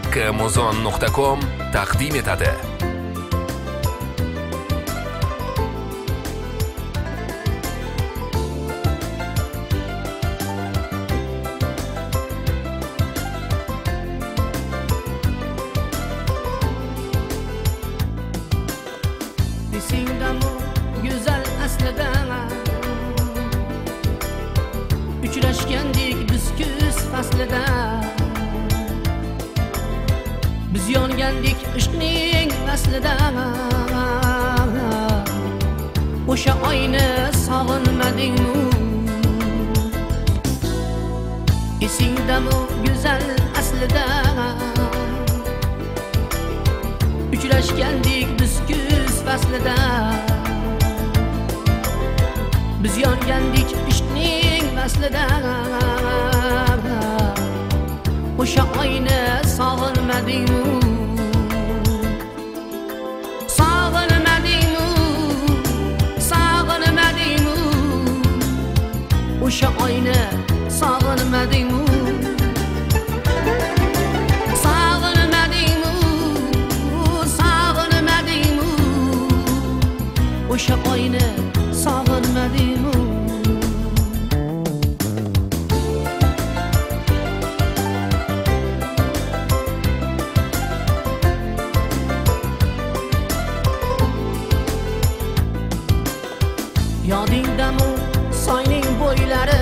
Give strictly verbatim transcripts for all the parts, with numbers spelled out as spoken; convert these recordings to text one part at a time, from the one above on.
nuqta muzon nuqta com taqdim etadi. Esingdami go'zal aslida uchrashgandik biz kuz faslida, biz yongandik ishqning aslida. O'sha oyni sog'inmadingmi? Esingdami go'zal aslida uchrashgandik biz kuz faslida, biz yongandik ishqning aslida. O'sha oyni sog'inmadingmi? Sog'inmadingmi? Sog'inmadingmi? O'sha oyni sog'inmadingmi? Sog'inmadingmi? Sog'inmadingmi? O'sha oyni sog'inmadingmi? Yodingdami soyning bo'ylari,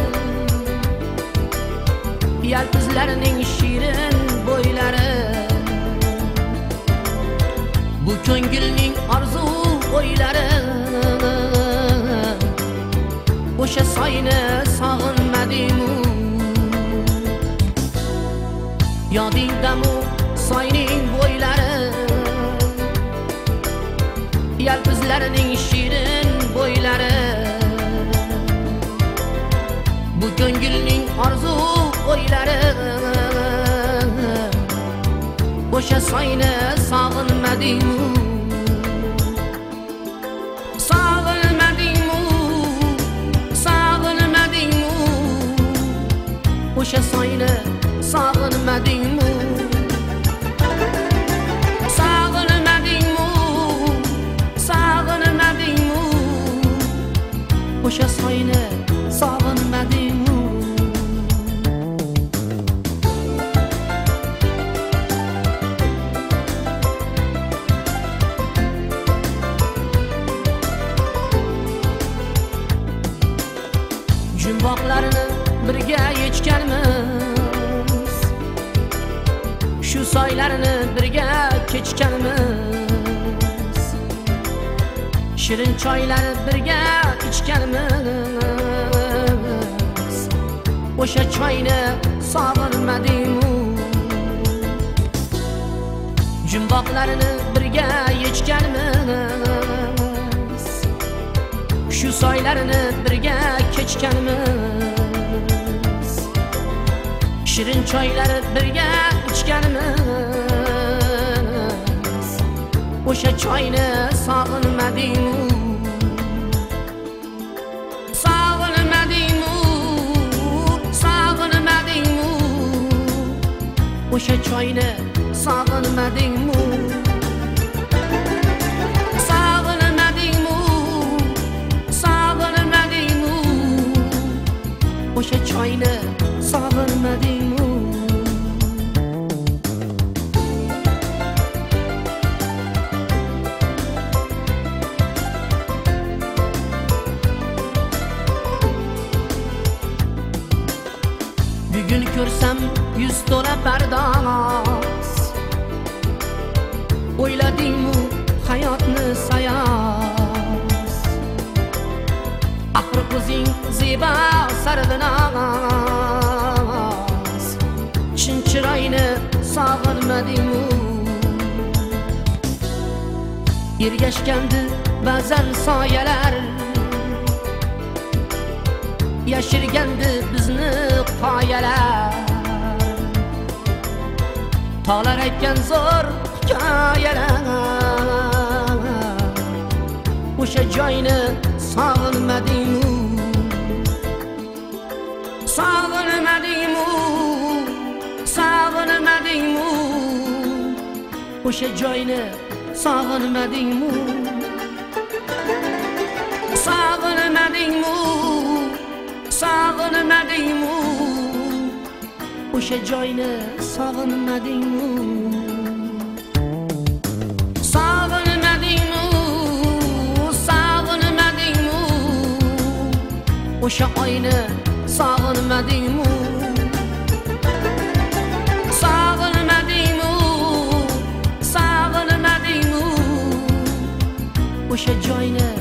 yalpizlarining shirin bo'ylari, bu ko'ngilning orzu o'ylari. O'sha soyni sog'inmadingmi? Yodingdami soyning bo'ylari, yalpizlarining shirin bo'ylari, bu ko'ngilning orzu o'ylari. O'sha soyni sog'inmadingmi? Sog'inmadingmi? Sog'inmadingmi? O'sha soyni sog'inmadingmi? Sog'inmadingmi? Sog'inmadingmi? O'sha soyni sog'inmadingmi? Jumboqlarini birga yechganmiz, shu soylarni birga kechganmiz, shirin choylar birga ichganmiz. O'sha choyni sog'inmadingmi? Jumboqlarini birga yechganmiz, shu soylarni birga kechganmiz, shirin choylar birga ichganmiz. O'sha choyni sog'inmadingmi? Sog'inmadingmi? Sog'inmadingmi? O'sha choyni sog'inmadingmi? Sog'inmadingmi? Sog'inmadingmi? O'sha choyni sog'inmadingmi? Bugun ko'rsam yuz to'la pardoz, o'yladingmi hayotni sayoz? Axir o'zing zebo sarvinoz, chin chiroyni sog'inmadingmi? Ergashgandi ba'zan soyalar, yashirgandi bizni qoyalar, tog'lar aytgan zo'r hikoyalar. O'sha joyni sog'inmadingmi? Sog'inmadingmi? Sog'inmadingmi? o'sha joyni sog'inmadingmi? Sog'inmadingmi? Sog'inmadingmi? O'sha joyni sog'inmadingmi? Sog'inmadingmi? Sog'inmadingmi? O'sha oyni sog'inmadingmi? Sog'inmadingmi? Sog'inmadingmi? O'sha joyni